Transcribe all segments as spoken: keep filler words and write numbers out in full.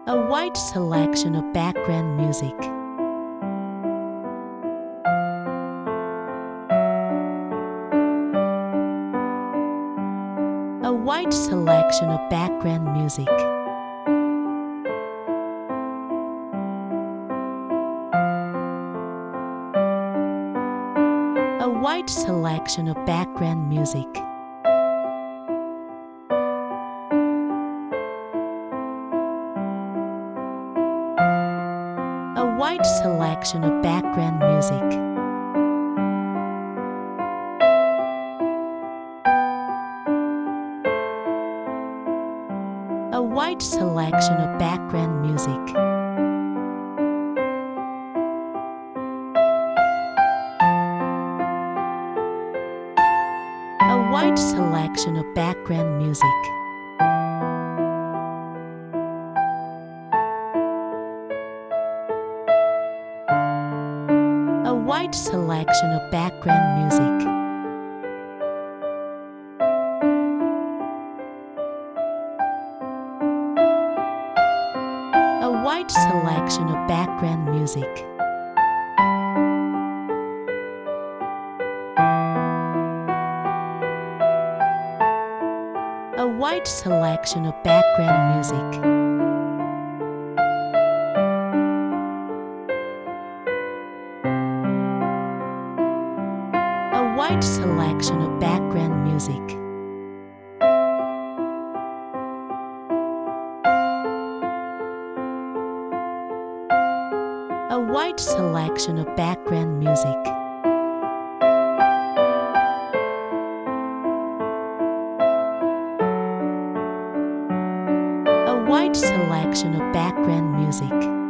A wide selection of background music. A wide selection of background music. A wide selection of background music. A wide selection of background music. A wide selection of background music. A wide selection of background music. A wide selection of background music. A wide selection of background music. A wide selection of background music. A wide selection of background music. A wide selection of background music. A wide selection of background music.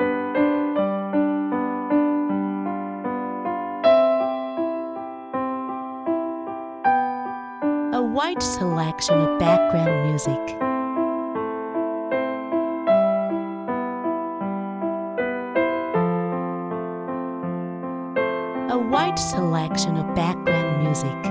A wide selection of background music. A wide selection of background music.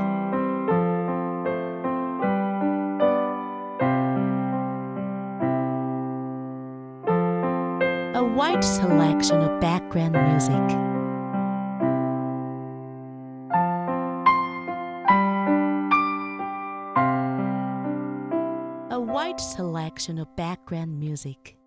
A wide selection of background music. A wide selection of background music.